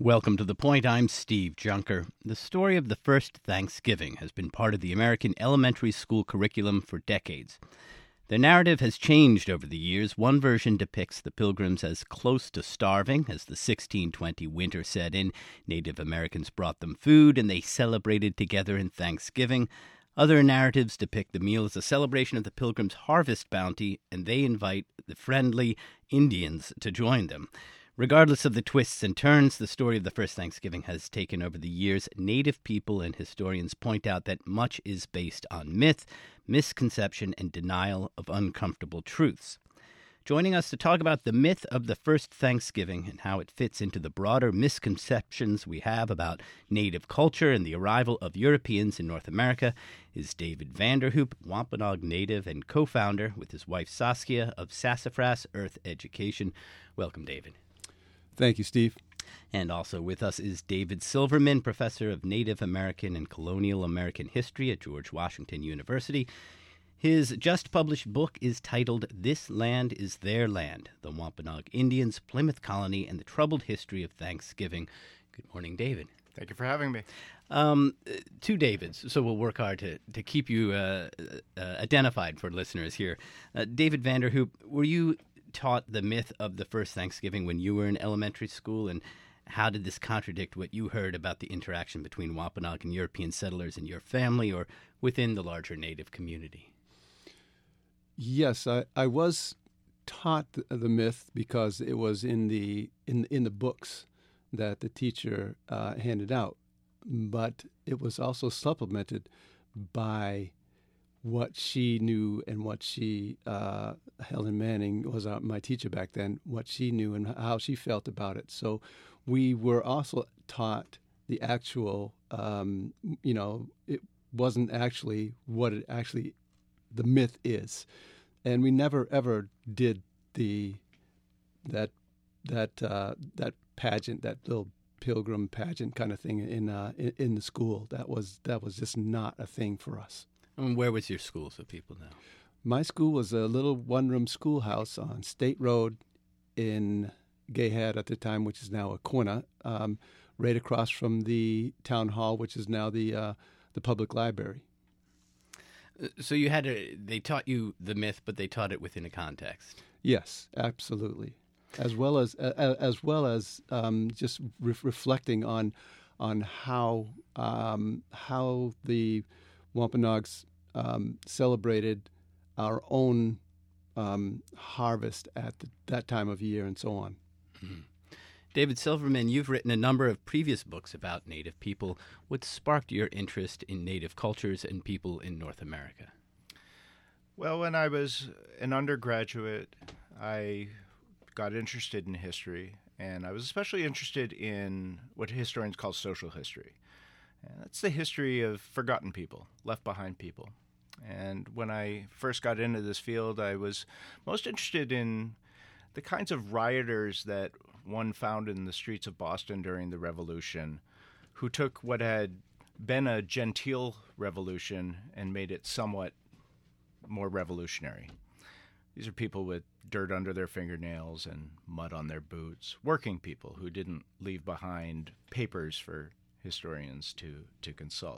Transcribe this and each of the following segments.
Welcome to The Point. I'm Steve Junker. The story of the first Thanksgiving has been part of the American elementary school curriculum for decades. The narrative has changed over the years. One version depicts the Pilgrims as close to starving as the 1620 winter set in. Native Americans brought them food and they celebrated together in Thanksgiving. Other narratives depict the meal as a celebration of the Pilgrims' harvest bounty, and they invite the friendly Indians to join them. Regardless of the twists and turns, the story of the first Thanksgiving has taken over the years. Native people and historians point out that much is based on myth, misconception, and denial of uncomfortable truths. Joining us to talk about the myth of the first Thanksgiving and how it fits into the broader misconceptions we have about Native culture and the arrival of Europeans in North America is David Vanderhoop, Wampanoag native and co-founder with his wife Saskia of Sassafras Earth Education. Welcome, David. Thank you, Steve. And also with us is David Silverman, professor of Native American and Colonial American History at George Washington University. His just-published book is titled This Land is Their Land, The Wampanoag Indians, Plymouth Colony, and the Troubled History of Thanksgiving. Good morning, David. Thank you for having me. Two Davids, so we'll work hard to keep you identified for listeners here. David Vanderhoop, were you taught the myth of the first Thanksgiving when you were in elementary school, and how did this contradict what you heard about the interaction between Wampanoag and European settlers in your family or within the larger Native community? Yes, I was taught the myth because it was in the books that the teacher handed out, but it was also supplemented by what she knew and what she, Helen Manning was my teacher back then, what she knew and how she felt about it. So we were also taught the actual, it wasn't actually what it actually, the myth is. And we never ever did that pageant, that little pilgrim pageant kind of thing in the school. That was just not a thing for us. And where was your school, so people know? My school was a little one-room schoolhouse on State Road in Gayhead at the time, which is now Aquina, right across from the town hall, which is now the public library. So they taught you the myth, but they taught it within a context. Yes, absolutely, as well as just reflecting on how the Wampanoags celebrated our own harvest at that time of year and so on. Mm-hmm. David Silverman, you've written a number of previous books about Native people. What sparked your interest in Native cultures and people in North America? Well, when I was an undergraduate, I got interested in history, and I was especially interested in what historians call social history. And that's the history of forgotten people, left behind people. And when I first got into this field, I was most interested in the kinds of rioters that one found in the streets of Boston during the Revolution, who took what had been a genteel revolution and made it somewhat more revolutionary. These are people with dirt under their fingernails and mud on their boots, working people who didn't leave behind papers for historians to consult.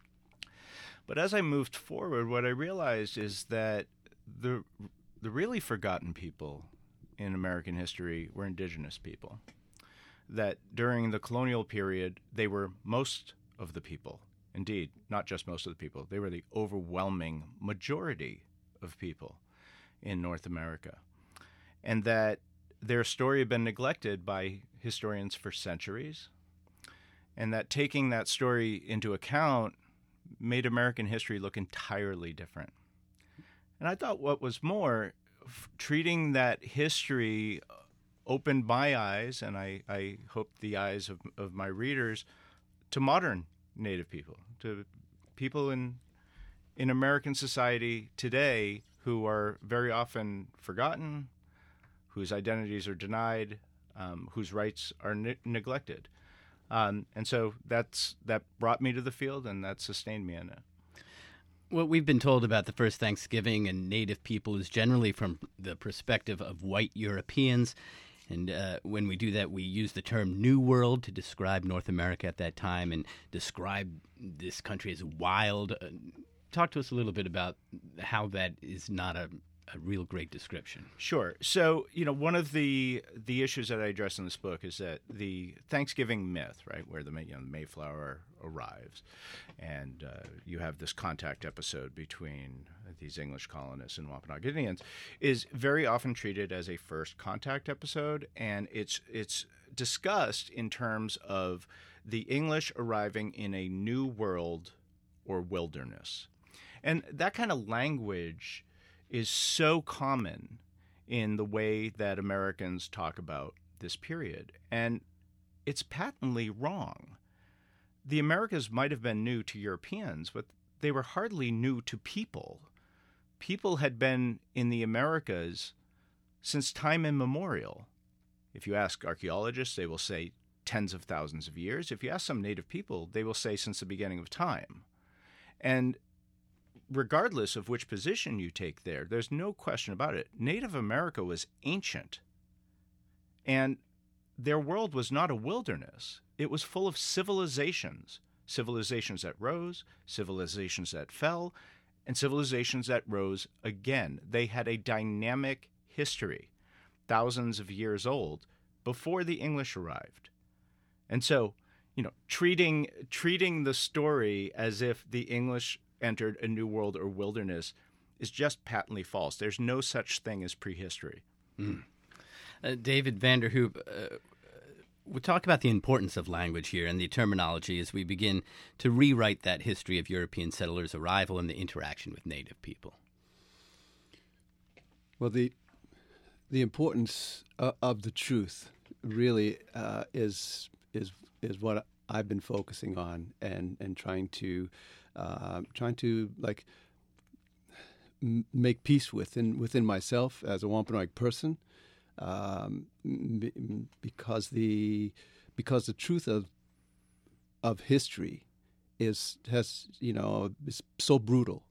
But as I moved forward, what I realized is that the really forgotten people in American history were indigenous people. That during the colonial period, they were most of the people. Indeed, not just most of the people. They were the overwhelming majority of people in North America. And that their story had been neglected by historians for centuries. And that taking that story into account made American history look entirely different. And I thought what was more, treating that history opened my eyes, and I hope the eyes of my readers, to modern Native people, to people in American society today who are very often forgotten, whose identities are denied, whose rights are neglected. And so that brought me to the field, and that sustained me in it. What we've been told about the first Thanksgiving and Native people is generally from the perspective of white Europeans. And when we do that, we use the term New World to describe North America at that time and describe this country as wild. Talk to us a little bit about how that is not a real great description. Sure. So, one of the issues that I address in this book is that the Thanksgiving myth, right, where the Mayflower arrives, and you have this contact episode between these English colonists and Wampanoag Indians, is very often treated as a first contact episode, and it's discussed in terms of the English arriving in a new world or wilderness. And that kind of language is so common in the way that Americans talk about this period. And it's patently wrong. The Americas might have been new to Europeans, but they were hardly new to people. People had been in the Americas since time immemorial. If you ask archaeologists, they will say tens of thousands of years. If you ask some native people, they will say since the beginning of time. And regardless of which position you take there, there's no question about it. Native America was ancient, and their world was not a wilderness. It was full of civilizations that rose, civilizations that fell, and civilizations that rose again. They had a dynamic history, thousands of years old, before the English arrived. And so, treating the story as if the English entered a new world or wilderness is just patently false. There's no such thing as prehistory. David Vanderhoop, we'll talk about the importance of language here and the terminology as we begin to rewrite that history of European settlers' arrival and the interaction with native people. Well, the importance of the truth really is what I've been focusing on and trying to make peace within myself as a Wampanoag person, because the truth of history is so brutal,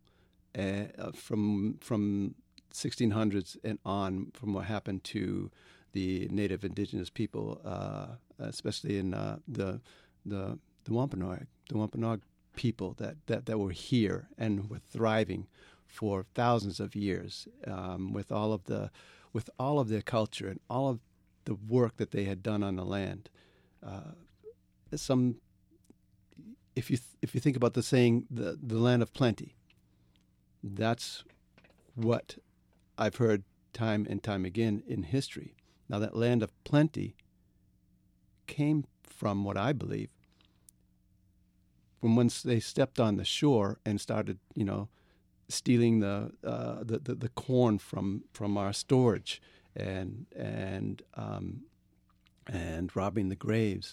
from 1600s and on, from what happened to the native indigenous people, especially in the Wampanoag people that were here and were thriving for thousands of years, with all of their culture and all of the work that they had done on the land. If you think about the saying, the land of plenty, that's what I've heard time and time again in history. Now, that land of plenty came from what I believe from once they stepped on the shore and started, stealing the corn from our storage and robbing the graves,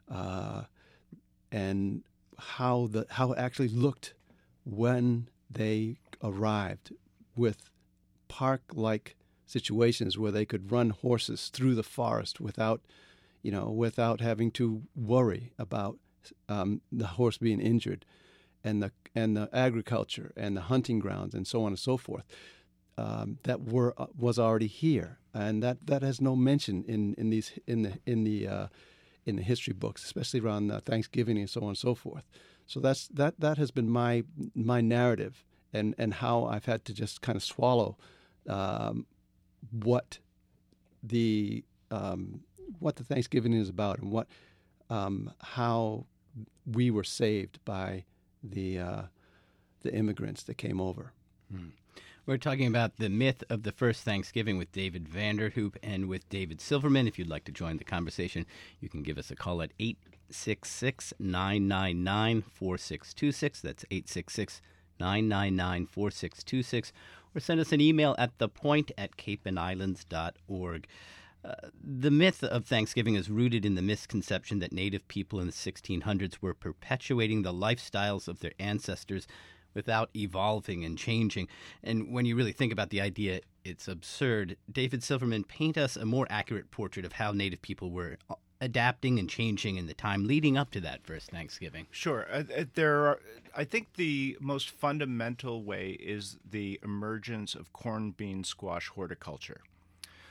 and how it actually looked when they arrived, with park-like situations where they could run horses through the forest without having to worry about the horse being injured, and the agriculture and the hunting grounds and so on and so forth, that was already here, and that has no mention in the history books, especially around Thanksgiving and so on and so forth. So that has been my narrative, and how I've had to just kind of swallow what the Thanksgiving is about, and how we were saved by the immigrants that came over. We're talking about the myth of the first Thanksgiving with David Vanderhoop and with David Silverman. If you'd like to join the conversation, you can give us a call at 866-999-4626. That's 866-999-4626. Or send us an email at thepoint@capeandislands.org. The myth of Thanksgiving is rooted in the misconception that Native people in the 1600s were perpetuating the lifestyles of their ancestors without evolving and changing. And when you really think about the idea, it's absurd. David Silverman, paint us a more accurate portrait of how Native people were adapting and changing in the time leading up to that first Thanksgiving. Sure. I think the most fundamental way is the emergence of corn, bean, squash horticulture.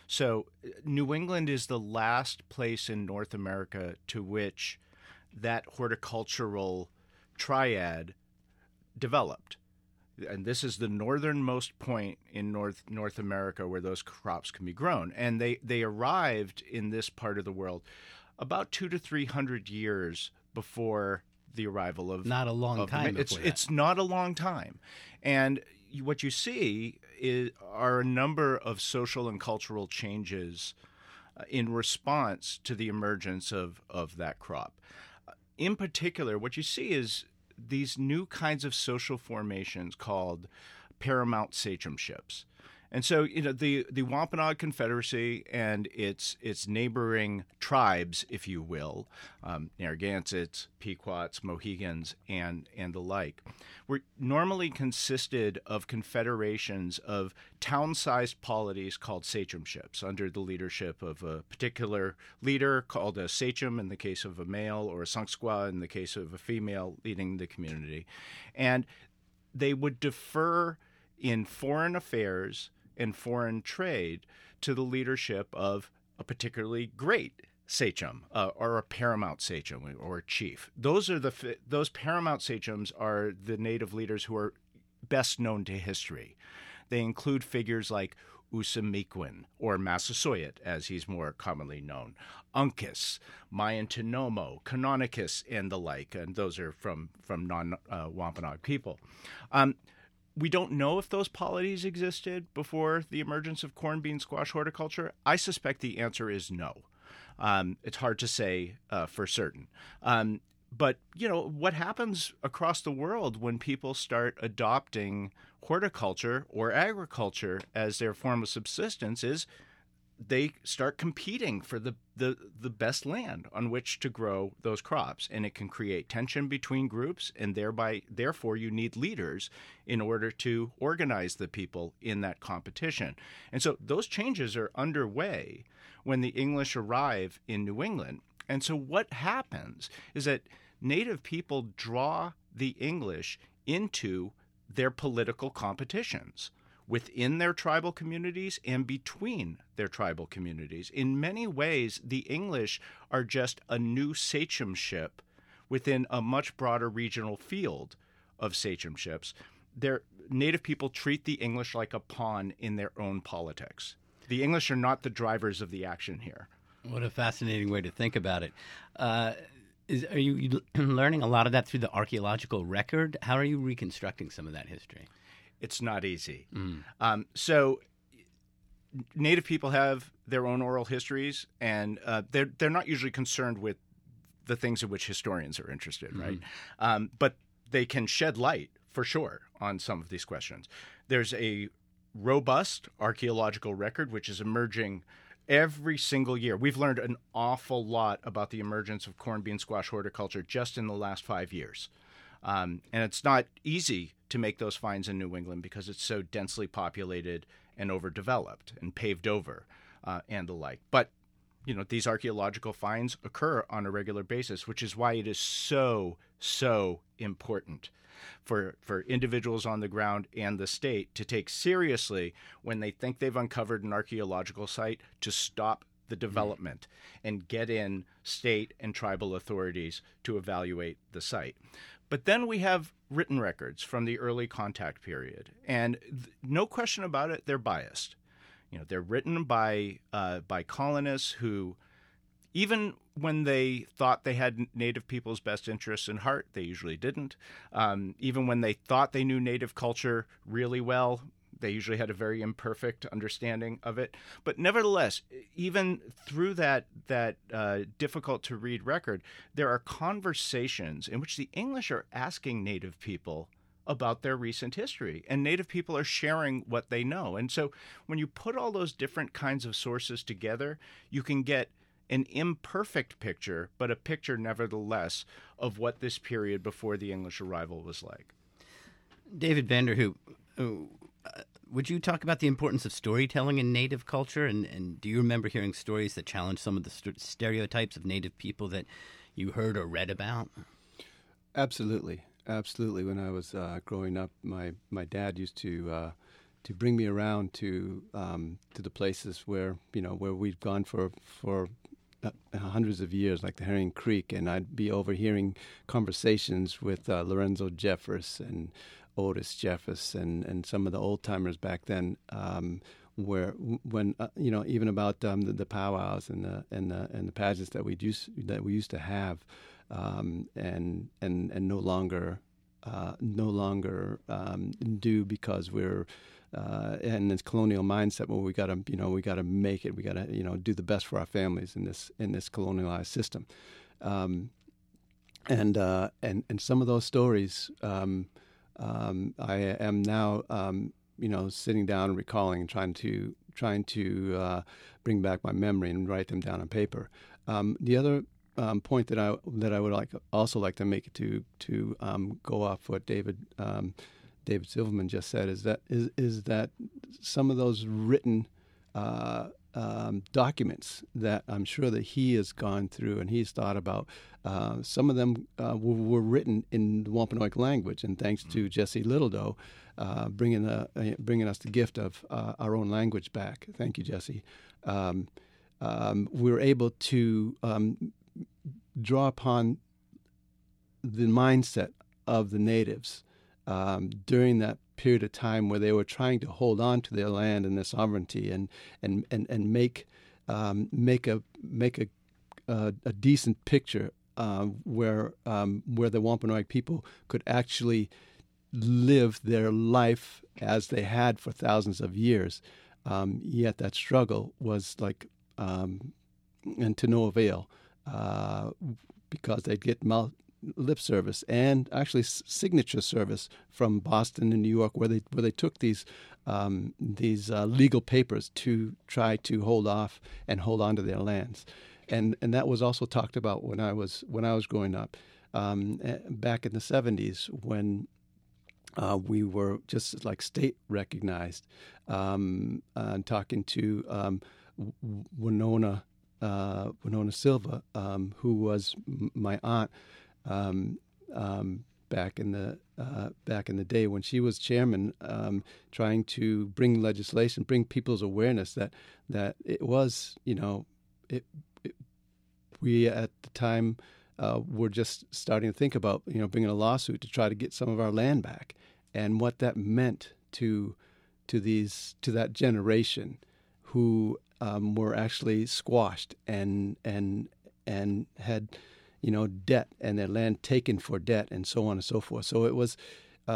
So New England is the last place in North America to which that horticultural triad developed. And this is the northernmost point in North America where those crops can be grown. And they arrived in this part of the world about 200 to 300 years before the arrival of not a long time. It's not a long time, and what you see are a number of social and cultural changes in response to the emergence of that crop. In particular, what you see is these new kinds of social formations called paramount sachemships. And so, the Wampanoag Confederacy and its neighboring tribes, if you will, Narragansetts, Pequots, Mohegans, and the like, were normally consisted of confederations of town-sized polities called sachemships under the leadership of a particular leader called a sachem in the case of a male, or a Sanskwa in the case of a female leading the community. And they would defer in foreign affairs and foreign trade to the leadership of a particularly great sachem or a paramount sachem or a chief. Those paramount sachems are the native leaders who are best known to history. They include figures like Usamiquin, or Massasoit, as he's more commonly known, Uncas, Mayan Tinomo, Canonicus, and the like, and those are from non-Wampanoag people. We don't know if those polities existed before the emergence of corn, bean, squash horticulture. I suspect the answer is no. It's hard to say for certain. But, what happens across the world when people start adopting horticulture or agriculture as their form of subsistence is they start competing for the best land on which to grow those crops. And it can create tension between groups, and therefore you need leaders in order to organize the people in that competition. And so those changes are underway when the English arrive in New England. And so what happens is that Native people draw the English into their political competitions within their tribal communities and between their tribal communities. In many ways, the English are just a new sachemship within a much broader regional field of sachemships. Their Native people treat the English like a pawn in their own politics. The English are not the drivers of the action here. What a fascinating way to think about it. Are you learning a lot of that through the archaeological record? How are you reconstructing some of that history? It's not easy. So Native people have their own oral histories, and they're not usually concerned with the things in which historians are interested, right? But they can shed light, for sure, on some of these questions. There's a robust archaeological record which is emerging every single year. We've learned an awful lot about the emergence of corn, bean, squash horticulture just in the last 5 years. And it's not easy to make those finds in New England because it's so densely populated and overdeveloped and paved over and the like. But, these archaeological finds occur on a regular basis, which is why it is so, so important for individuals on the ground and the state to take seriously when they think they've uncovered an archaeological site to stop the development and get in state and tribal authorities to evaluate the site. But then we have written records from the early contact period, and no question about it, they're biased. They're written by colonists who, even when they thought they had Native people's best interests in heart, they usually didn't. Even when they thought they knew Native culture really well, they usually had a very imperfect understanding of it. But nevertheless, even through that difficult-to-read record, there are conversations in which the English are asking Native people about their recent history, and Native people are sharing what they know. And so when you put all those different kinds of sources together, you can get an imperfect picture, but a picture nevertheless of what this period before the English arrival was like. David Vanderhoop, would you talk about the importance of storytelling in Native culture? And do you remember hearing stories that challenge some of the stereotypes of Native people that you heard or read about? Absolutely. When I was growing up, my dad used to bring me around to the places where we've gone for hundreds of years, like the Herring Creek, and I'd be overhearing conversations with Lorenzo Jeffers and Otis Jeffers and some of the old timers back then, when even about the powwows and the pageants that we used to have, and no longer do, because we're in this colonial mindset where we got to make it, we got to do the best for our families in this colonialized system, and some of those stories I am now sitting down and recalling and trying to bring back my memory and write them down on paper. The other point that I would also like to make to go off what David Silverman just said is that some of those written documents that I'm sure that he has gone through and he's thought about, some of them were written in the Wampanoag language, and thanks to Jesse Littledoe bringing us the gift of our own language back. Thank you, Jesse. We were able to draw upon the mindset of the natives during that period of time where they were trying to hold on to their land and their sovereignty and make a decent picture where the Wampanoag people could actually live their life as they had for thousands of years. Yet that struggle was and to no avail, because they'd get lip service and actually signature service from Boston and New York, where they took these legal papers to try to hold on to their lands, and that was also talked about when I was growing up, back in the 70s when we were just like state recognized, and talking to Winona Silva, who was my aunt back in the day when she was chairman, trying to bring legislation, bring people's awareness that it was, we at the time were just starting to think about bringing a lawsuit to try to get some of our land back, and what that meant to that generation who were actually squashed and had debt and their land taken for debt and so on and so forth. So it was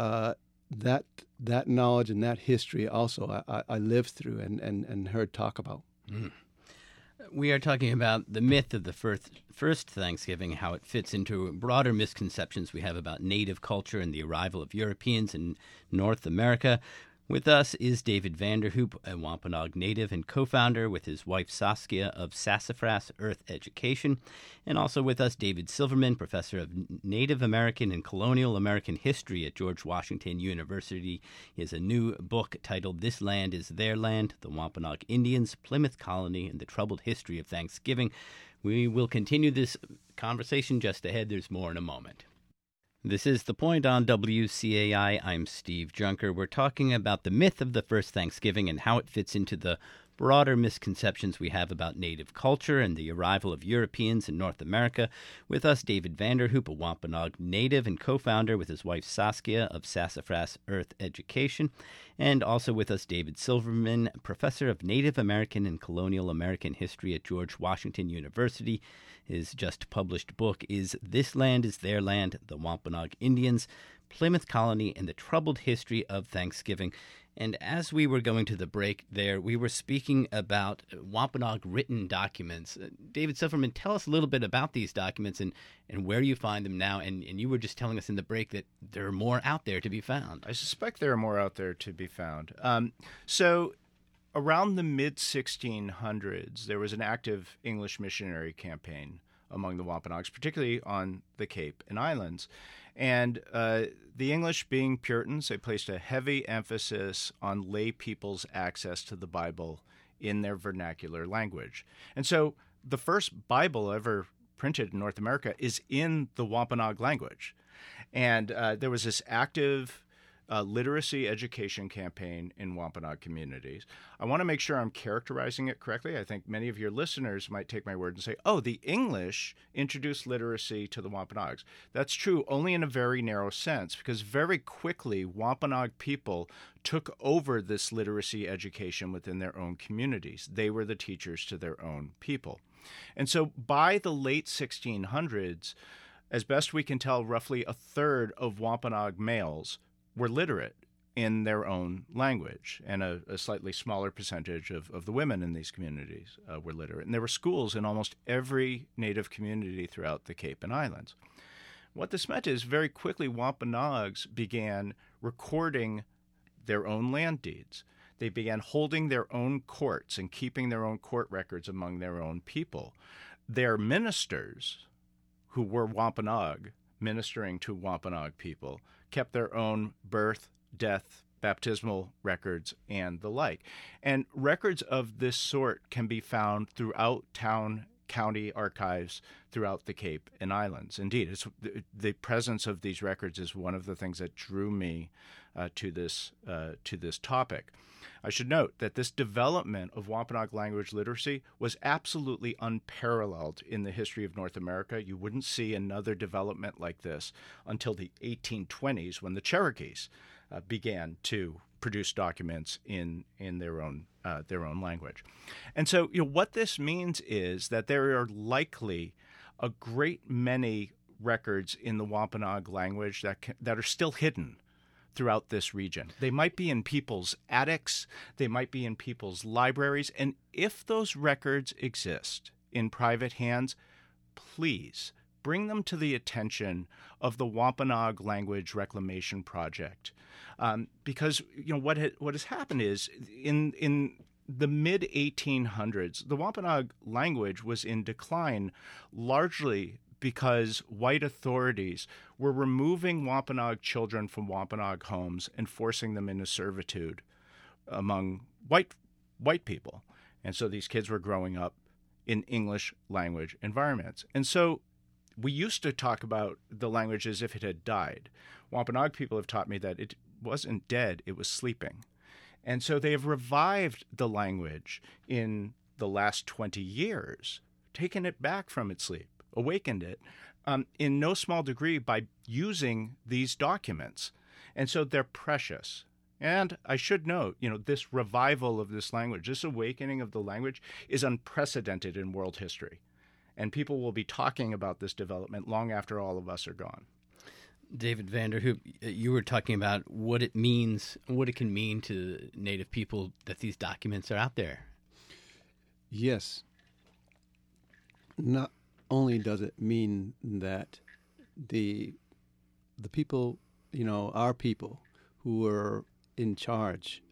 that knowledge and that history also I lived through and heard talk about. Mm. We are talking about the myth of the first Thanksgiving, how it fits into broader misconceptions we have about Native culture and the arrival of Europeans in North America. With us is David Vanderhoop, a Wampanoag native and co-founder with his wife Saskia of Sassafras Earth Education. And also with us, David Silverman, professor of Native American and Colonial American History at George Washington University. He has a new book titled This Land is Their Land, The Wampanoag Indians, Plymouth Colony, and the Troubled History of Thanksgiving. We will continue this conversation just ahead. There's more in a moment. This is The Point on WCAI. I'm Steve Junker. We're talking about the myth of the first Thanksgiving and how it fits into the broader misconceptions we have about Native culture and the arrival of Europeans in North America. With us, David Vanderhoop, a Wampanoag native and co-founder with his wife Saskia of Sassafras Earth Education. And also with us, David Silverman, professor of Native American and Colonial American History at George Washington University. His just-published book is This Land is Their Land, The Wampanoag Indians, Plymouth Colony, and the Troubled History of Thanksgiving. And as we were going to the break there, we were speaking about Wampanoag written documents. David Silverman, tell us a little bit about these documents and where you find them now. And you were just telling us in the break that there are more out there to be found. I suspect there are more out there to be found. So around the mid-1600s, there was an active English missionary campaign among the Wampanoags, particularly on the Cape and Islands. And the English, being Puritans, they placed a heavy emphasis on lay people's access to the Bible in their vernacular language. And so the first Bible ever printed in North America is in the Wampanoag language. And there was this active literacy education campaign in Wampanoag communities. I want to make sure I'm characterizing it correctly. I think many of your listeners might take my word and say, oh, the English introduced literacy to the Wampanoags. That's true only in a very narrow sense, because very quickly Wampanoag people took over this literacy education within their own communities. They were the teachers to their own people. And so by the late 1600s, as best we can tell, roughly a third of Wampanoag males were literate in their own language, and a slightly smaller percentage of the women in these communities were literate. And there were schools in almost every Native community throughout the Cape and Islands. What this meant is very quickly Wampanoags began recording their own land deeds. They began holding their own courts and keeping their own court records among their own people. Their ministers, who were Wampanoag, ministering to Wampanoag people, kept their own birth, death, baptismal records, and the like. And records of this sort can be found throughout county archives throughout the Cape and Islands. Indeed, it's the presence of these records is one of the things that drew me to this topic. I should note that this development of Wampanoag language literacy was absolutely unparalleled in the history of North America. You wouldn't see another development like this until the 1820s, when the Cherokees began to produce documents in their own language. And so, what this means is that there are likely a great many records in the Wampanoag language that are still hidden throughout this region. They might be in people's attics, they might be in people's libraries, and if those records exist in private hands, please bring them to the attention of the Wampanoag Language Reclamation Project. Because what has happened is in the mid-1800s, the Wampanoag language was in decline largely because white authorities were removing Wampanoag children from Wampanoag homes and forcing them into servitude among white people. And so these kids were growing up in English language environments. And so we used to talk about the language as if it had died. Wampanoag people have taught me that it wasn't dead, it was sleeping. And so they have revived the language in the last 20 years, taken it back from its sleep, awakened it, in no small degree by using these documents. And so they're precious. And I should note, this revival of this language, this awakening of the language is unprecedented in world history. And people will be talking about this development long after all of us are gone. David Vanderhoop, you were talking about what it means, what it can mean to Native people that these documents are out there. Yes. Not only does it mean that the people, our people who are in charge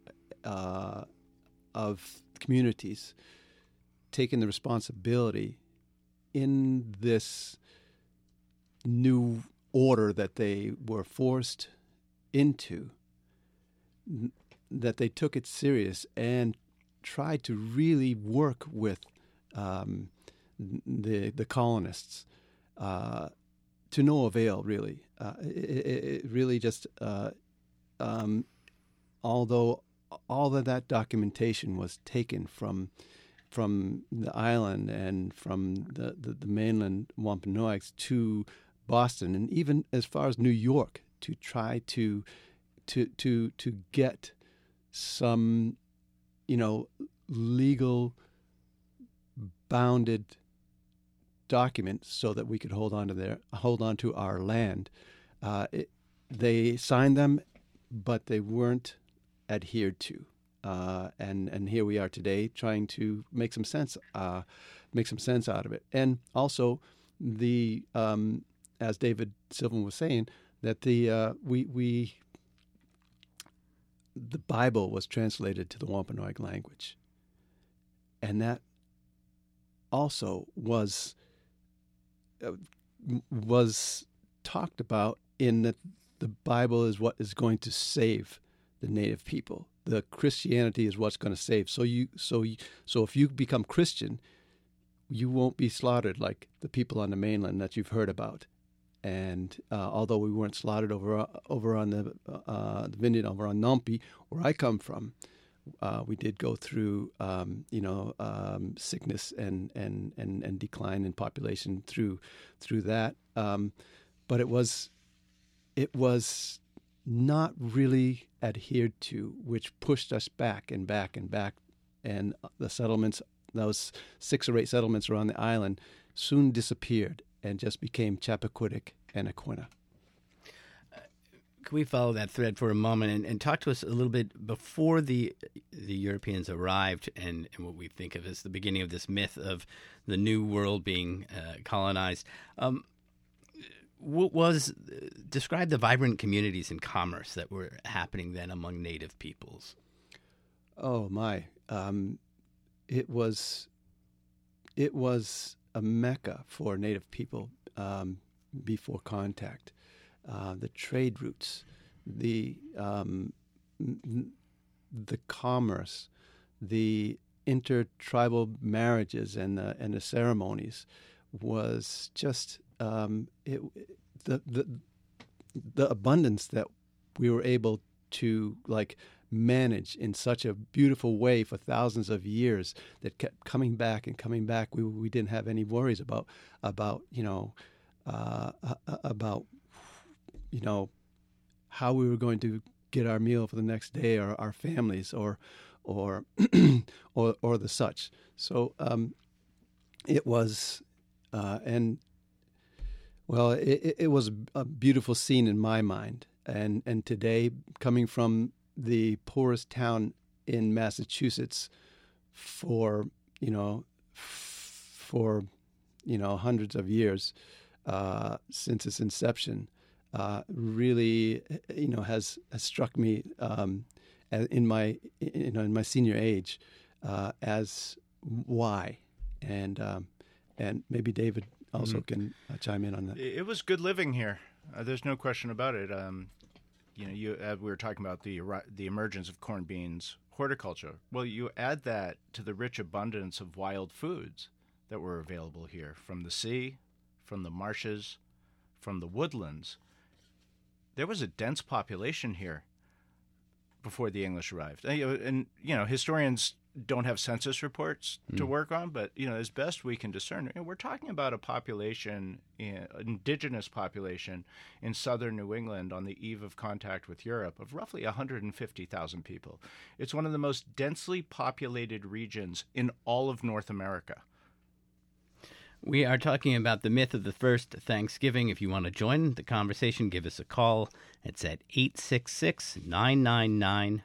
of communities, taking the responsibility in this new order that they were forced into, that they took it serious and tried to really work with the colonists to no avail, really. It really just, although all of that documentation was taken from the island and from the mainland Wampanoags to Boston and even as far as New York to try to get some, legal bounded documents so that we could hold on to our land. They signed them, but they weren't adhered to. And here we are today trying to make some sense out of it. And also the as David Sylvan was saying, that the Bible was translated to the Wampanoag language, and that also was talked about in that the Bible is what is going to save the Native people. The Christianity is what's going to save. So if you become Christian, you won't be slaughtered like the people on the mainland that you've heard about. And although we weren't slaughtered over on the Vineyard over on Nampi, where I come from, we did go through sickness and decline in population through that. But it was not really adhered to, which pushed us back and back and back. And the settlements, those 6 or 8 settlements around the island, soon disappeared and just became Chappaquiddick and Aquinnah. Can we follow that thread for a moment and talk to us a little bit before the Europeans arrived and what we think of as the beginning of this myth of the New World being colonized? Describe the vibrant communities and commerce that were happening then among Native peoples. Oh my! It was a mecca for Native people before contact. The trade routes, the commerce, the intertribal marriages, and the ceremonies was just the abundance that we were able to manage in such a beautiful way for thousands of years that kept coming back and coming back. We didn't have any worries about how we were going to get our meal for the next day, or our families, or the such. So it was, it was a beautiful scene in my mind. And today, coming from the poorest town in Massachusetts for hundreds of years since its inception, really has struck me in my senior age as why, and maybe David also can chime in on that. It was good living here. There's no question about it. We were talking about the emergence of corn, beans, horticulture. Well, you add that to the rich abundance of wild foods that were available here from the sea, from the marshes, from the woodlands. There was a dense population here before the English arrived. And historians don't have census reports to work on, but as best we can discern, we're talking about a population, indigenous population in southern New England on the eve of contact with Europe of roughly 150,000 people. It's one of the most densely populated regions in all of North America. We are talking about the myth of the first Thanksgiving. If you want to join the conversation, give us a call. It's at 866-999-4626,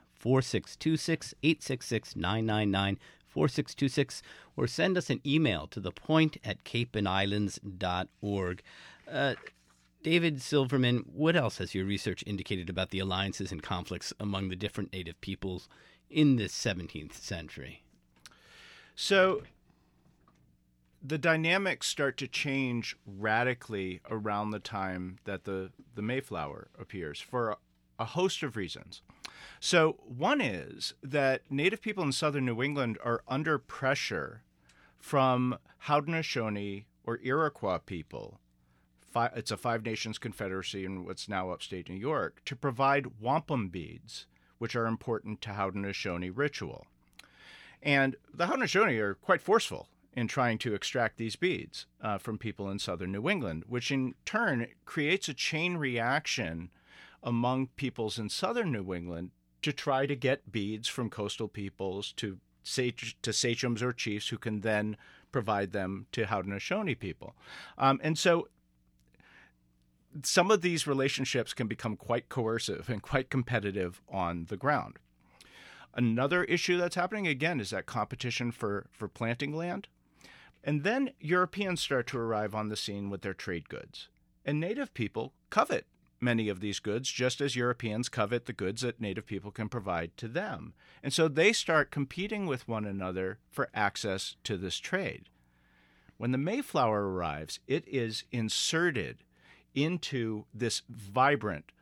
866-999-4626, or send us an email to thepoint@capeandislands.org. David Silverman, what else has your research indicated about the alliances and conflicts among the different Native peoples in the 17th century? So the dynamics start to change radically around the time that the Mayflower appears for a host of reasons. So one is that Native people in southern New England are under pressure from Haudenosaunee or Iroquois people. It's a Five Nations Confederacy in what's now upstate New York, to provide wampum beads, which are important to Haudenosaunee ritual. And the Haudenosaunee are quite forceful in trying to extract these beads from people in southern New England, which in turn creates a chain reaction among peoples in southern New England to try to get beads from coastal peoples to sachems or chiefs who can then provide them to Haudenosaunee people. And so some of these relationships can become quite coercive and quite competitive on the ground. Another issue that's happening, again, is that competition for planting land. And then Europeans start to arrive on the scene with their trade goods. And Native people covet many of these goods, just as Europeans covet the goods that Native people can provide to them. And so they start competing with one another for access to this trade. When the Mayflower arrives, it is inserted into this vibrant,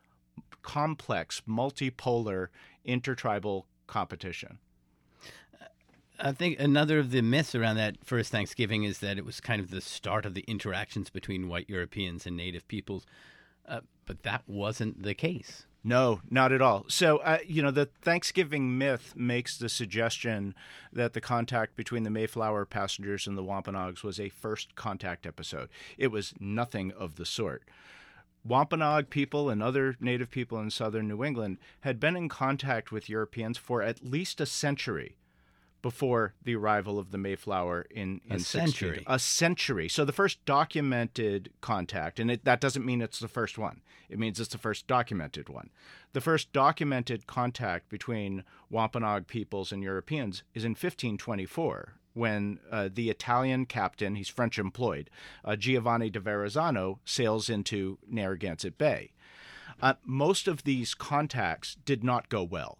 complex, multipolar, intertribal competition. I think another of the myths around that first Thanksgiving is that it was kind of the start of the interactions between white Europeans and native peoples, but that wasn't the case. No, not at all. So, the Thanksgiving myth makes the suggestion that the contact between the Mayflower passengers and the Wampanoags was a first contact episode. It was nothing of the sort. Wampanoag people and other native people in southern New England had been in contact with Europeans for at least a century before the arrival of the Mayflower in A century. A century. So the first documented contact, and that doesn't mean it's the first one. It means it's the first documented one. The first documented contact between Wampanoag peoples and Europeans is in 1524, when the Italian captain, he's French employed, Giovanni de Verrazzano, sails into Narragansett Bay. Most of these contacts did not go well.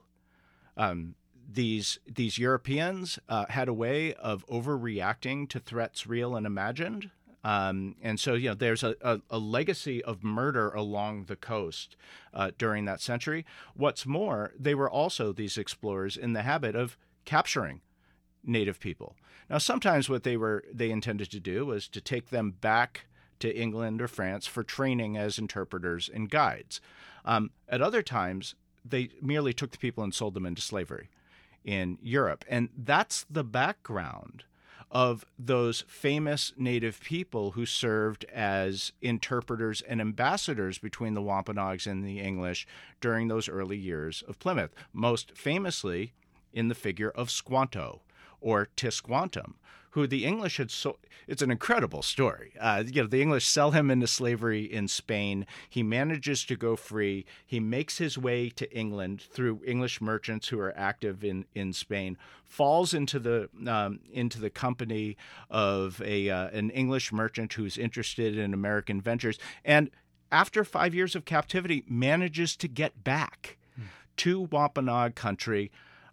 These Europeans had a way of overreacting to threats real and imagined. And so, there's a legacy of murder along the coast during that century. What's more, they were also, these explorers, in the habit of capturing native people. Now, sometimes what they intended to do was to take them back to England or France for training as interpreters and guides. At other times, they merely took the people and sold them into slavery in Europe. And that's the background of those famous native people who served as interpreters and ambassadors between the Wampanoags and the English during those early years of Plymouth, most famously in the figure of Squanto, or Tisquantum, who the English had it's an incredible story. The English sell him into slavery in Spain. He manages to go free. He makes his way to England through English merchants who are active in Spain, falls into the company of an English merchant who's interested in American ventures, and after 5 years of captivity, manages to get back to Wampanoag country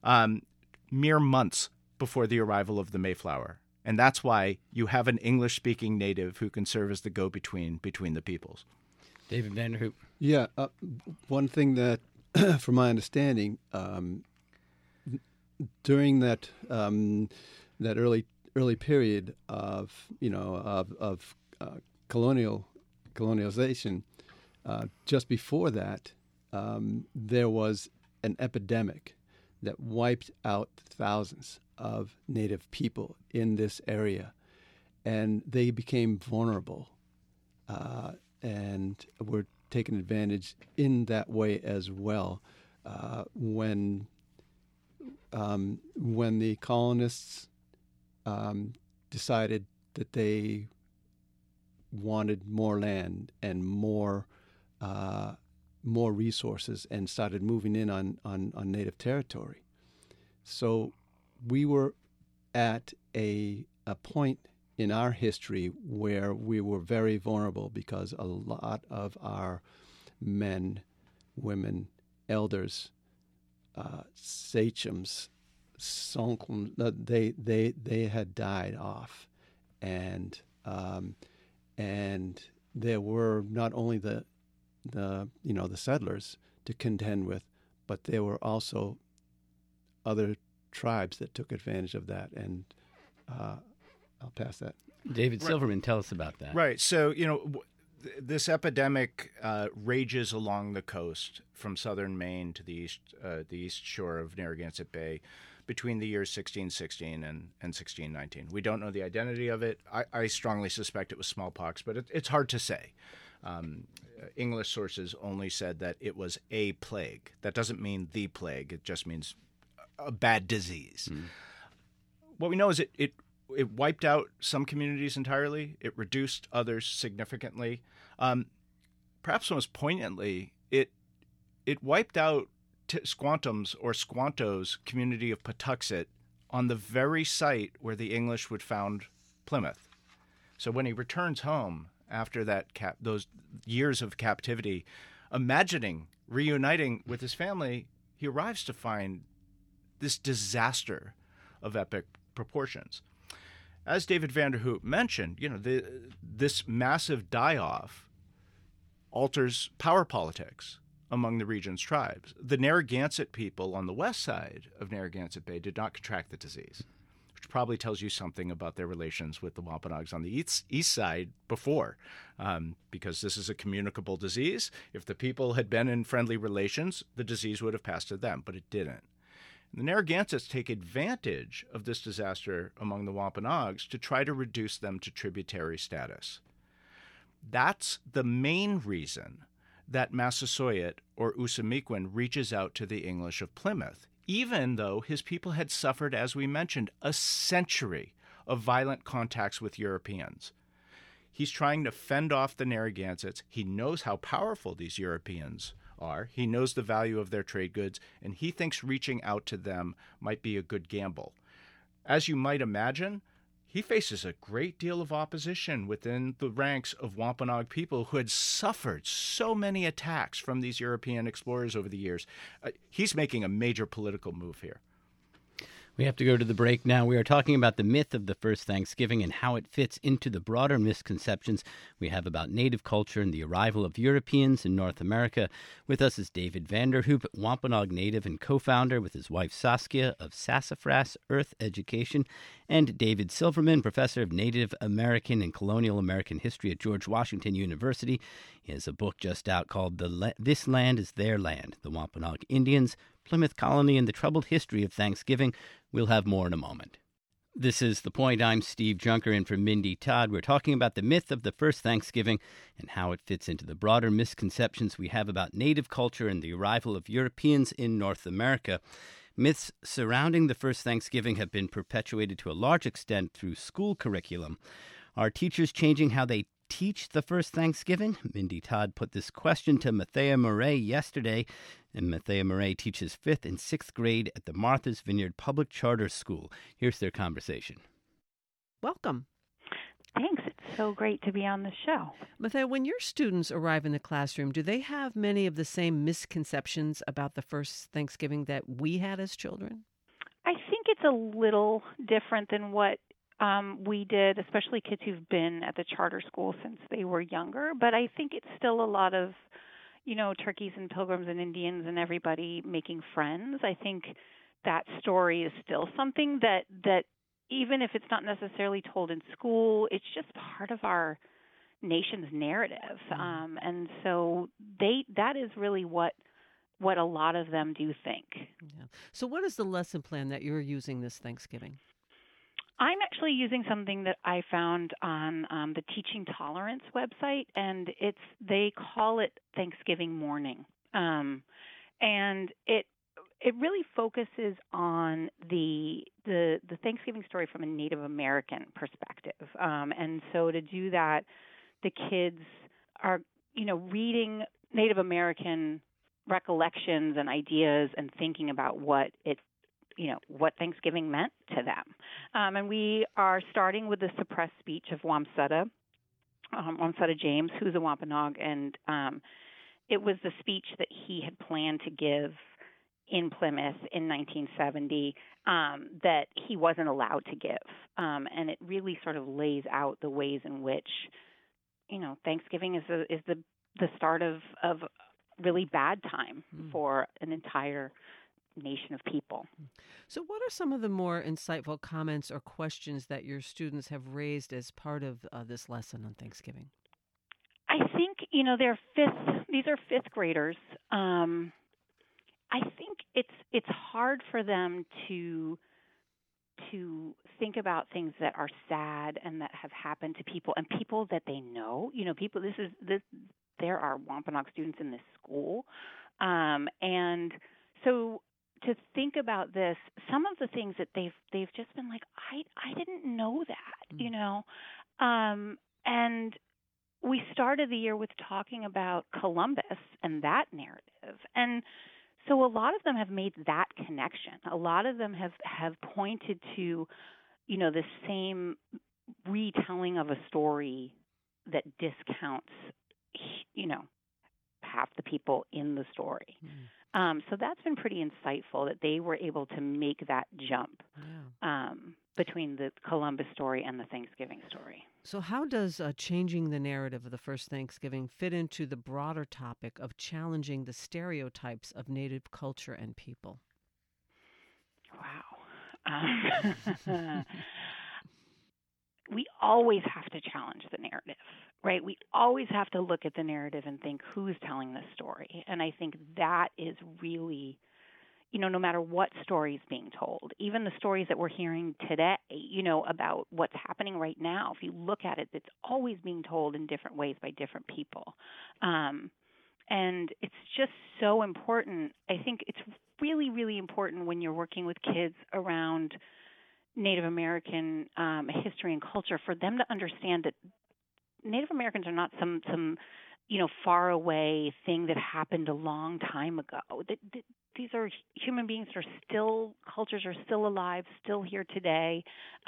mere months before the arrival of the Mayflower. And that's why you have an English-speaking native who can serve as the go-between between the peoples. David Vanderhoop. Yeah, one thing that, from my understanding, during that early period of colonialization, just before that, there was an epidemic that wiped out thousands of native people in this area, and they became vulnerable and were taken advantage in that way as well. When the colonists decided that they wanted more land and more resources and started moving in on native territory. So we were at a point in our history where we were very vulnerable because a lot of our men, women, elders, sachems, they had died off, and there were not only the settlers to contend with, but there were also other tribes that took advantage of that, and I'll pass that. David Silverman, tell us about that. Right. So, this epidemic rages along the coast from southern Maine to the east shore of Narragansett Bay between the years 1616 and 1619. We don't know the identity of it. I strongly suspect it was smallpox, but it's hard to say. English sources only said that it was a plague. That doesn't mean the plague. It just means a bad disease. What we know is it wiped out some communities entirely. It reduced others significantly. Perhaps most poignantly, it wiped out Squanto's community of Patuxet on the very site where the English would found Plymouth. So when he returns home after those years of captivity, imagining reuniting with his family, he arrives to find this disaster of epic proportions. As David Vanderhoop mentioned, this massive die-off alters power politics among the region's tribes. The Narragansett people on the west side of Narragansett Bay did not contract the disease. which probably tells you something about their relations with the Wampanoags on the east side before, because this is a communicable disease. If the people had been in friendly relations, the disease would have passed to them, but it didn't. The Narragansetts take advantage of this disaster among the Wampanoags to try to reduce them to tributary status. That's the main reason that Massasoit or Usamequin reaches out to the English of Plymouth, even though his people had suffered, as we mentioned, a century of violent contacts with Europeans. He's trying to fend off the Narragansetts. He knows how powerful these Europeans are. He knows the value of their trade goods, and he thinks reaching out to them might be a good gamble. As you might imagine, he faces a great deal of opposition within the ranks of Wampanoag people who had suffered so many attacks from these European explorers over the years. He's making a major political move here. We have to go to the break now. We are talking about the myth of the first Thanksgiving and how it fits into the broader misconceptions we have about Native culture and the arrival of Europeans in North America. With us is David Vanderhoop, Wampanoag native and co-founder with his wife Saskia of Sassafras Earth Education, and David Silverman, professor of Native American and Colonial American History at George Washington University. He has a book just out called This Land is Their Land, The Wampanoag Indians, Plymouth Colony, and the Troubled History of Thanksgiving. We'll have more in a moment. This is The Point. I'm Steve Junker, in for Mindy Todd. We're talking about the myth of the first Thanksgiving and how it fits into the broader misconceptions we have about Native culture and the arrival of Europeans in North America. Myths surrounding the first Thanksgiving have been perpetuated to a large extent through school curriculum. Are teachers changing how they teach the first Thanksgiving? Mindy Todd put this question to Mathea Murray yesterday, and Mathea Murray teaches 5th and 6th grade at the Martha's Vineyard Public Charter School. Here's their conversation. Welcome. Thanks. It's so great to be on the show. Mathea, when your students arrive in the classroom, do they have many of the same misconceptions about the first Thanksgiving that we had as children? I think it's a little different than what we did, especially kids who've been at the charter school since they were younger. But I think it's still a lot of, turkeys and pilgrims and Indians and everybody making friends. I think that story is still something that even if it's not necessarily told in school, it's just part of our nation's narrative. And so that is really what a lot of them do think. Yeah. So what is the lesson plan that you're using this Thanksgiving? I'm actually using something that I found on the Teaching Tolerance website, and they call it Thanksgiving morning, and it really focuses on the Thanksgiving story from a Native American perspective, and so to do that, the kids are reading Native American recollections and ideas and thinking about what Thanksgiving meant to them. And we are starting with the suppressed speech of Wamsutta James, who's a Wampanoag, and it was the speech that he had planned to give in Plymouth in 1970 that he wasn't allowed to give. And it really sort of lays out the ways in which, Thanksgiving is the start of really bad time for an entire nation of people. So what are some of the more insightful comments or questions that your students have raised as part of this lesson on Thanksgiving? I think, these are 5th graders. I think it's hard for them to think about things that are sad and that have happened to people and people that they know. There are Wampanoag students in this school. And so to think about this, some of the things that they've just been like, I didn't know that, and we started the year with talking about Columbus and that narrative, and so a lot of them have made that connection. A lot of them have pointed to, the same retelling of a story that discounts, half the people in the story. So that's been pretty insightful that they were able to make that jump between the Columbus story and the Thanksgiving story. So how does changing the narrative of the first Thanksgiving fit into the broader topic of challenging the stereotypes of Native culture and people? Wow. We always have to challenge the narrative, right? We always have to look at the narrative and think, who's telling this story? And I think that is really, no matter what story is being told, even the stories that we're hearing today, about what's happening right now, if you look at it, it's always being told in different ways by different people. And it's just so important. I think it's really, really important when you're working with kids around Native American history and culture for them to understand that Native Americans are not some far away thing that happened a long time ago. These are human beings that are still, cultures are still alive, still here today,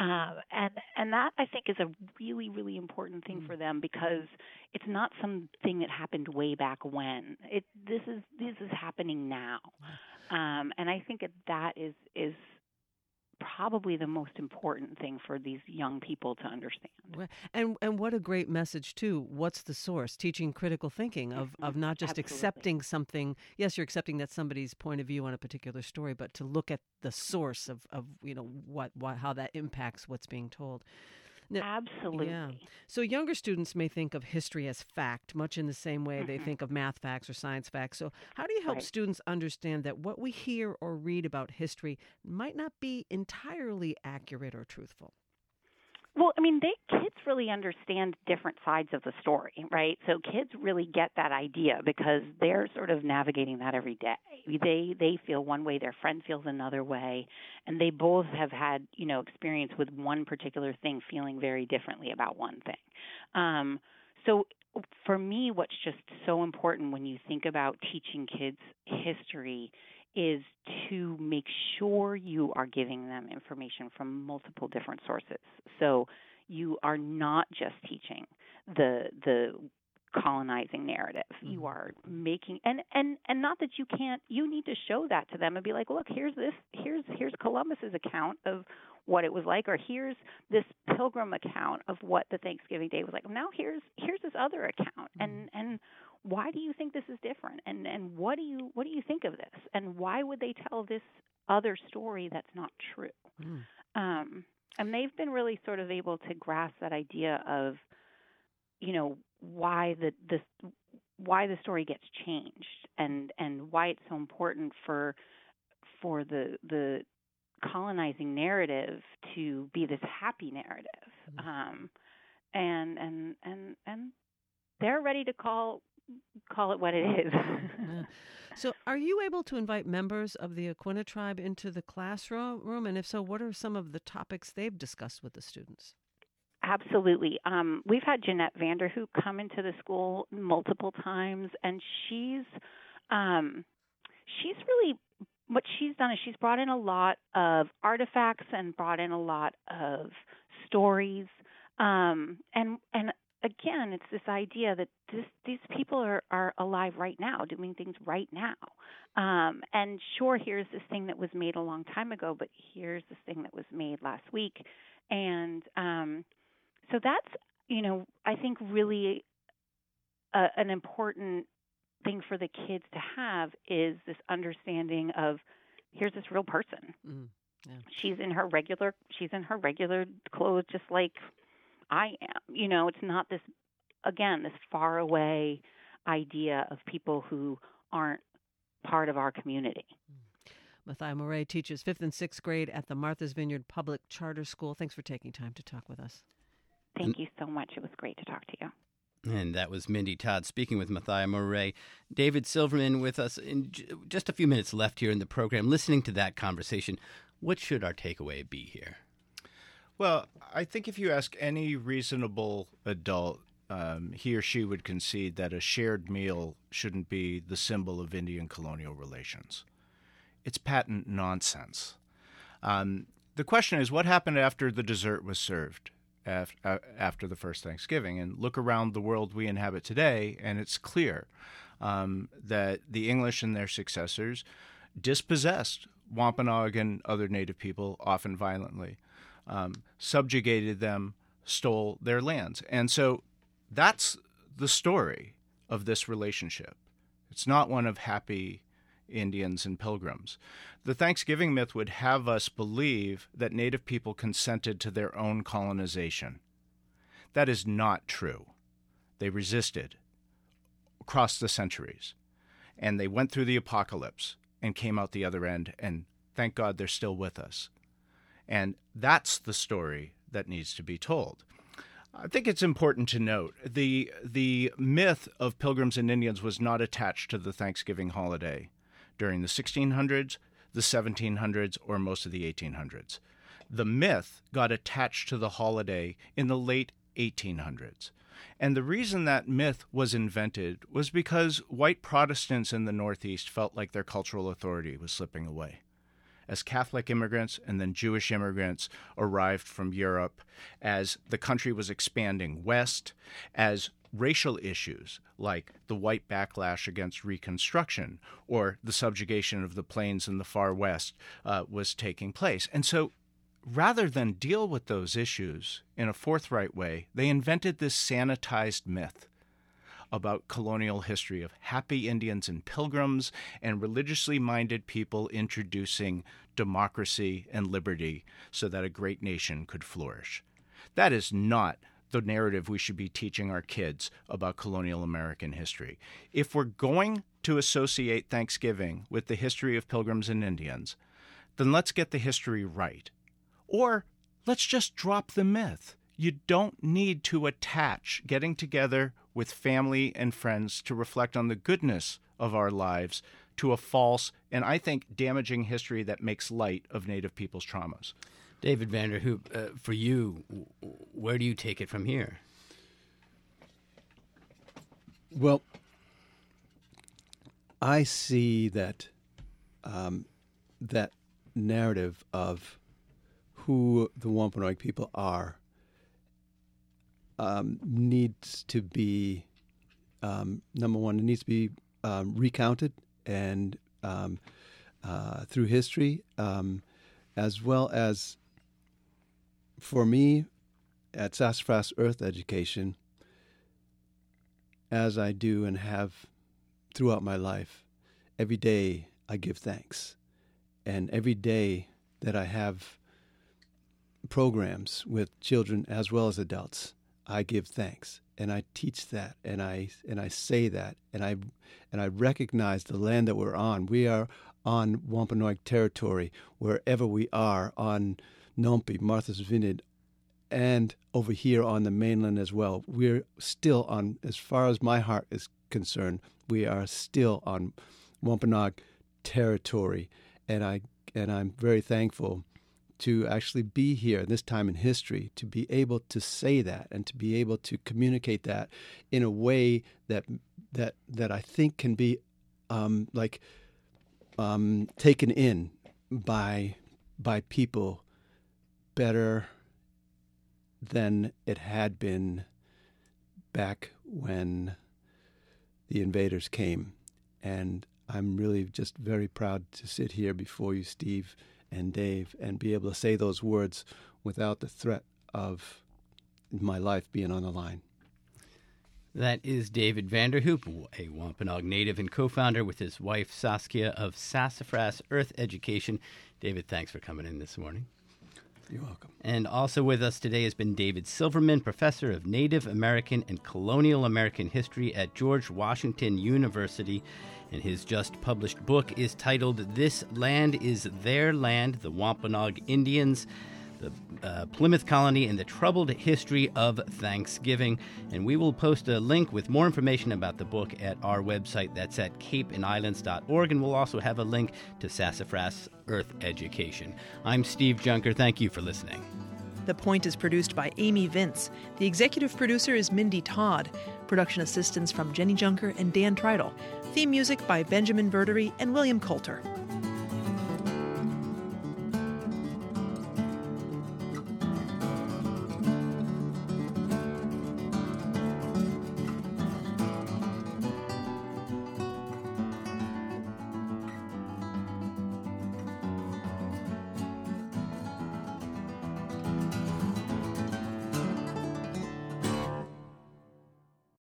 and that I think is a really, really important thing for them, because it's not something that happened way back when. This is happening now, and I think that is probably the most important thing for these young people to understand. And what a great message too. What's the source? Teaching critical thinking of not just Absolutely. accepting something. Yes, you're accepting that somebody's point of view on a particular story, but to look at the source of what how that impacts what's being told. Now, Absolutely. yeah. So younger students may think of history as fact, much in the same way they think of math facts or science facts. So how do you help Right. students understand that what we hear or read about history might not be entirely accurate or truthful? Well, kids really understand different sides of the story, right? So kids really get that idea because they're sort of navigating that every day. They feel one way, their friend feels another way, and they both have had, experience with one particular thing feeling very differently about one thing. So for me, what's just so important when you think about teaching kids history is to make sure you are giving them information from multiple different sources. So you are not just teaching the colonizing narrative. You are making and not that you need to show that to them and be like, look, here's Columbus's account of what it was like, or here's this pilgrim account of what the Thanksgiving Day was like. Now here's this other account, and why do you think this is different? And what do you think of this? And why would they tell this other story that's not true? And they've been really sort of able to grasp that idea of, why the story gets changed, and why it's so important for the colonizing narrative to be this happy narrative. And they're ready to call it what it is. Yeah. So are you able to invite members of the Aquinnah tribe into the classroom? And if so, what are some of the topics they've discussed with the students? Absolutely. We've had Jeanette Vanderhook come into the school multiple times, and she's really, what she's done is she's brought in a lot of artifacts and brought in a lot of stories. And again, it's this idea that these people are alive right now, doing things right now. And sure, here's this thing that was made a long time ago, but here's this thing that was made last week. And so that's, I think really an important thing for the kids to have is this understanding of, here's this real person. Yeah. She's in her regular clothes, just like I am. It's not this far away idea of people who aren't part of our community. Mathia Moret teaches 5th and 6th grade at the Martha's Vineyard Public Charter School. Thanks for taking time to talk with us. Thank you so much. It was great to talk to you. And that was Mindy Todd speaking with Mathia Moret. David Silverman with us in just a few minutes left here in the program. Listening to that conversation, what should our takeaway be here? Well, I think if you ask any reasonable adult, he or she would concede that a shared meal shouldn't be the symbol of Indian colonial relations. It's patent nonsense. The question is, what happened after the dessert was served after the first Thanksgiving? And look around the world we inhabit today, and it's clear that the English and their successors dispossessed Wampanoag and other native people, often violently, subjugated them, stole their lands. And so that's the story of this relationship. It's not one of happy Indians and Pilgrims. The Thanksgiving myth would have us believe that Native people consented to their own colonization. That is not true. They resisted across the centuries, and they went through the apocalypse and came out the other end, and thank God they're still with us. And that's the story that needs to be told. I think it's important to note the myth of Pilgrims and Indians was not attached to the Thanksgiving holiday during the 1600s, the 1700s, or most of the 1800s. The myth got attached to the holiday in the late 1800s. And the reason that myth was invented was because white Protestants in the Northeast felt like their cultural authority was slipping away. As Catholic immigrants and then Jewish immigrants arrived from Europe, as the country was expanding west, as racial issues like the white backlash against Reconstruction or the subjugation of the plains in the far west was taking place. And so rather than deal with those issues in a forthright way, they invented this sanitized myth about colonial history of happy Indians and Pilgrims and religiously minded people introducing democracy and liberty so that a great nation could flourish. That is not the narrative we should be teaching our kids about colonial American history. If we're going to associate Thanksgiving with the history of Pilgrims and Indians, then let's get the history right. Or let's just drop the myth. You don't need to attach getting together with family and friends to reflect on the goodness of our lives to a false and, I think, damaging history that makes light of Native people's traumas. David Vanderhoop, for you, where do you take it from here? Well, I see that that narrative of who the Wampanoag people are needs to be, number one, it needs to be recounted and through history, as well as, for me, at Sassafras Earth Education, as I do and have throughout my life, every day I give thanks. And every day that I have programs with children as well as adults, I give thanks, and I teach that, and I say that, and I recognize the land that we're on. We are on Wampanoag territory, wherever we are on Nompi, Martha's Vineyard, and over here on the mainland as well. We're still on, as far as my heart is concerned, we are still on Wampanoag territory, and I'm very thankful to actually be here this time in history, to be able to say that and to be able to communicate that in a way that I think can be taken in by people better than it had been back when the invaders came. And I'm really just very proud to sit here before you, Steve and Dave, and be able to say those words without the threat of my life being on the line. That is David Vanderhoop, a Wampanoag native and co-founder with his wife Saskia of Sassafras Earth Education. David, thanks for coming in this morning. You're welcome. And also with us today has been David Silverman, professor of Native American and Colonial American History at George Washington University. And his just-published book is titled This Land is Their Land, The Wampanoag Indians, the Plymouth Colony, and the Troubled History of Thanksgiving. And we will post a link with more information about the book at our website. That's at capeandislands.org. And we'll also have a link to Sassafras Earth Education. I'm Steve Junker. Thank you for listening. The Point is produced by Amy Vince. The executive producer is Mindy Todd. Production assistance from Jenny Junker and Dan Treidel. Theme music by Benjamin Verdery and William Coulter.